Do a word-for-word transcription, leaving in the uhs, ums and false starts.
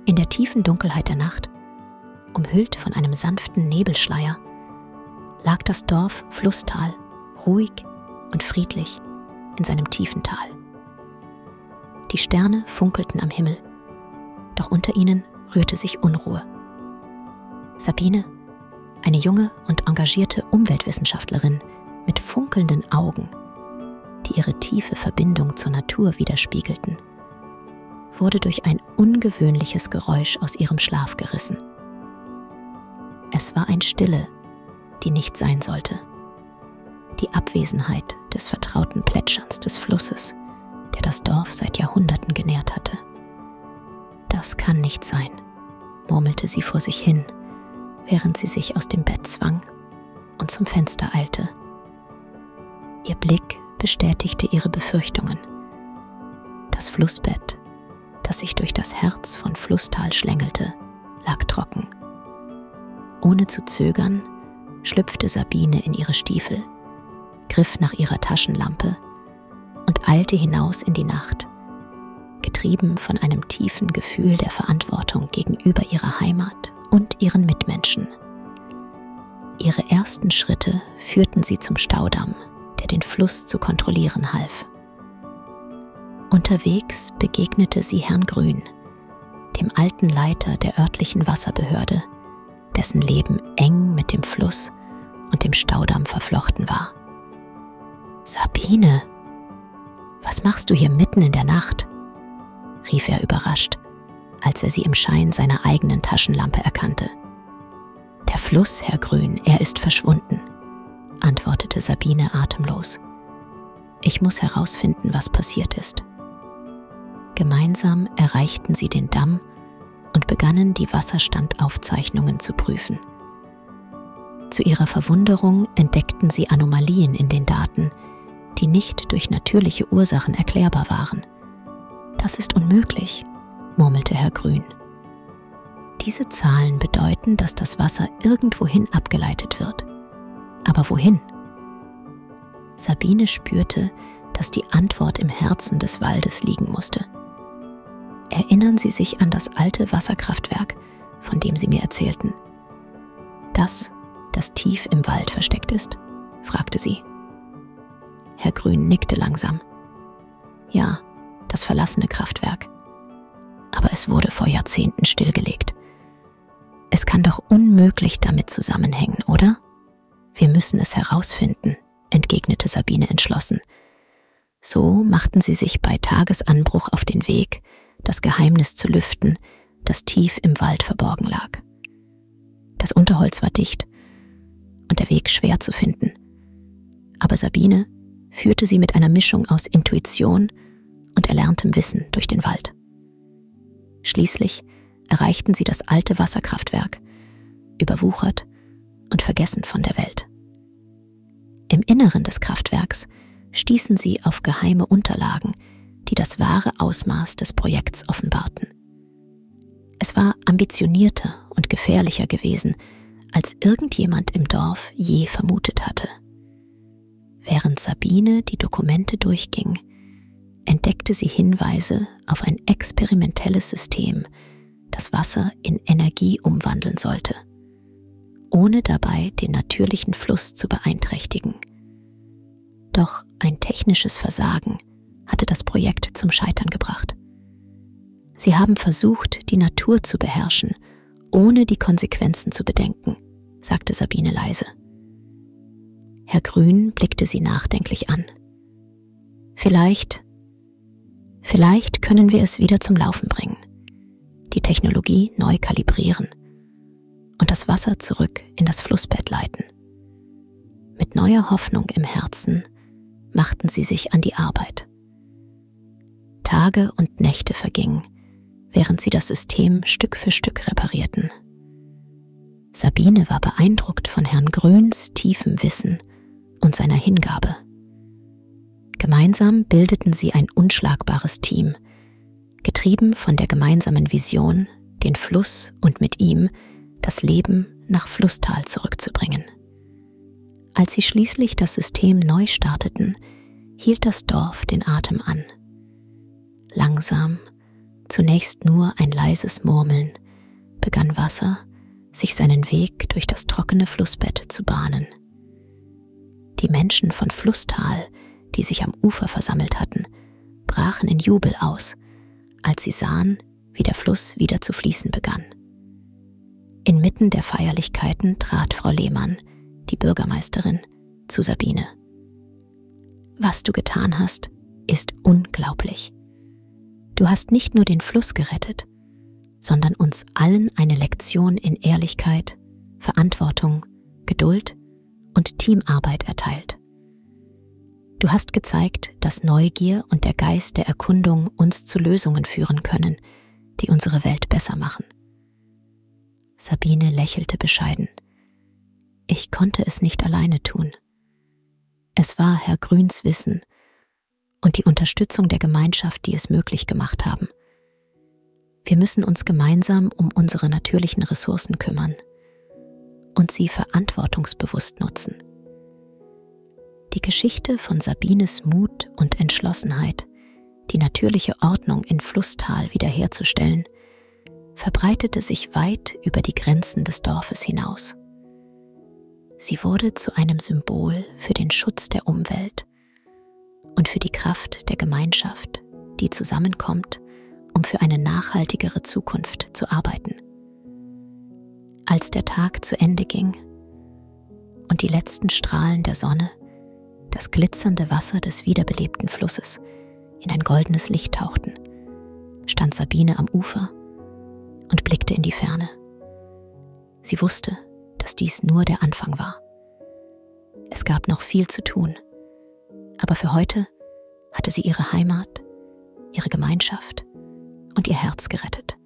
In der tiefen Dunkelheit der Nacht, umhüllt von einem sanften Nebelschleier, lag das Dorf Flusstal ruhig und friedlich in seinem tiefen Tal. Die Sterne funkelten am Himmel, doch unter ihnen rührte sich Unruhe. Sabine, eine junge und engagierte Umweltwissenschaftlerin mit funkelnden Augen, die ihre tiefe Verbindung zur Natur widerspiegelten, wurde durch ein ungewöhnliches Geräusch aus ihrem Schlaf gerissen. Es war eine Stille, die nicht sein sollte. Die Abwesenheit des vertrauten Plätscherns des Flusses, der das Dorf seit Jahrhunderten genährt hatte. Das kann nicht sein, murmelte sie vor sich hin, während sie sich aus dem Bett zwang und zum Fenster eilte. Ihr Blick bestätigte ihre Befürchtungen. Das Flussbett, das sich durch das Herz von Flusstal schlängelte, lag trocken. Ohne zu zögern schlüpfte Sabine in ihre Stiefel, griff nach ihrer Taschenlampe und eilte hinaus in die Nacht, getrieben von einem tiefen Gefühl der Verantwortung gegenüber ihrer Heimat und ihren Mitmenschen. Ihre ersten Schritte führten sie zum Staudamm, der den Fluss zu kontrollieren half. Unterwegs begegnete sie Herrn Grün, dem alten Leiter der örtlichen Wasserbehörde, dessen Leben eng mit dem Fluss und dem Staudamm verflochten war. »Sabine, was machst du hier mitten in der Nacht?« rief er überrascht, als er sie im Schein seiner eigenen Taschenlampe erkannte. »Der Fluss, Herr Grün, er ist verschwunden«, antwortete Sabine atemlos. »Ich muss herausfinden, was passiert ist.« Gemeinsam erreichten sie den Damm und begannen, die Wasserstandaufzeichnungen zu prüfen. Zu ihrer Verwunderung entdeckten sie Anomalien in den Daten, die nicht durch natürliche Ursachen erklärbar waren. »Das ist unmöglich«, murmelte Herr Grün. »Diese Zahlen bedeuten, dass das Wasser irgendwohin abgeleitet wird. Aber wohin?« Sabine spürte, dass die Antwort im Herzen des Waldes liegen musste. »Erinnern Sie sich an das alte Wasserkraftwerk, von dem Sie mir erzählten? Das, das tief im Wald versteckt ist?« fragte sie. Herr Grün nickte langsam. »Ja, das verlassene Kraftwerk. Aber es wurde vor Jahrzehnten stillgelegt. Es kann doch unmöglich damit zusammenhängen, oder? Wir müssen es herausfinden«, entgegnete Sabine entschlossen. So machten sie sich bei Tagesanbruch auf den Weg, das Geheimnis zu lüften, das tief im Wald verborgen lag. Das Unterholz war dicht und der Weg schwer zu finden. Aber Sabine führte sie mit einer Mischung aus Intuition und erlerntem Wissen durch den Wald. Schließlich erreichten sie das alte Wasserkraftwerk, überwuchert und vergessen von der Welt. Im Inneren des Kraftwerks stießen sie auf geheime Unterlagen, die das wahre Ausmaß des Projekts offenbarten. Es war ambitionierter und gefährlicher gewesen, als irgendjemand im Dorf je vermutet hatte. Während Sabine die Dokumente durchging, entdeckte sie Hinweise auf ein experimentelles System, das Wasser in Energie umwandeln sollte, ohne dabei den natürlichen Fluss zu beeinträchtigen. Doch ein technisches Versagen hatte das Projekt zum Scheitern gebracht. Sie haben versucht, die Natur zu beherrschen, ohne die Konsequenzen zu bedenken, sagte Sabine leise. Herr Grün blickte sie nachdenklich an. Vielleicht, vielleicht können wir es wieder zum Laufen bringen, die Technologie neu kalibrieren und das Wasser zurück in das Flussbett leiten. Mit neuer Hoffnung im Herzen machten sie sich an die Arbeit. Tage und Nächte vergingen, während sie das System Stück für Stück reparierten. Sabine war beeindruckt von Herrn Grüns tiefem Wissen und seiner Hingabe. Gemeinsam bildeten sie ein unschlagbares Team, getrieben von der gemeinsamen Vision, den Fluss und mit ihm das Leben nach Flusstal zurückzubringen. Als sie schließlich das System neu starteten, hielt das Dorf den Atem an. Langsam Zunächst nur ein leises Murmeln, begann Wasser, sich seinen Weg durch das trockene Flussbett zu bahnen. Die Menschen von Flusstal, die sich am Ufer versammelt hatten, brachen in Jubel aus, als sie sahen, wie der Fluss wieder zu fließen begann. Inmitten der Feierlichkeiten trat Frau Lehmann, die Bürgermeisterin, zu Sabine. Was du getan hast, ist unglaublich. Du hast nicht nur den Fluss gerettet, sondern uns allen eine Lektion in Ehrlichkeit, Verantwortung, Geduld und Teamarbeit erteilt. Du hast gezeigt, dass Neugier und der Geist der Erkundung uns zu Lösungen führen können, die unsere Welt besser machen. Sabine lächelte bescheiden. Ich konnte es nicht alleine tun. Es war Herr Grüns Wissen und die Unterstützung der Gemeinschaft, die es möglich gemacht haben. Wir müssen uns gemeinsam um unsere natürlichen Ressourcen kümmern und sie verantwortungsbewusst nutzen. Die Geschichte von Sabines Mut und Entschlossenheit, die natürliche Ordnung in Flusstal wiederherzustellen, verbreitete sich weit über die Grenzen des Dorfes hinaus. Sie wurde zu einem Symbol für den Schutz der Umwelt und für die Kraft der Gemeinschaft, die zusammenkommt, um für eine nachhaltigere Zukunft zu arbeiten. Als der Tag zu Ende ging und die letzten Strahlen der Sonne das glitzernde Wasser des wiederbelebten Flusses in ein goldenes Licht tauchten, stand Sabine am Ufer und blickte in die Ferne. Sie wusste, dass dies nur der Anfang war. Es gab noch viel zu tun, aber für heute hatte sie ihre Heimat, ihre Gemeinschaft und ihr Herz gerettet.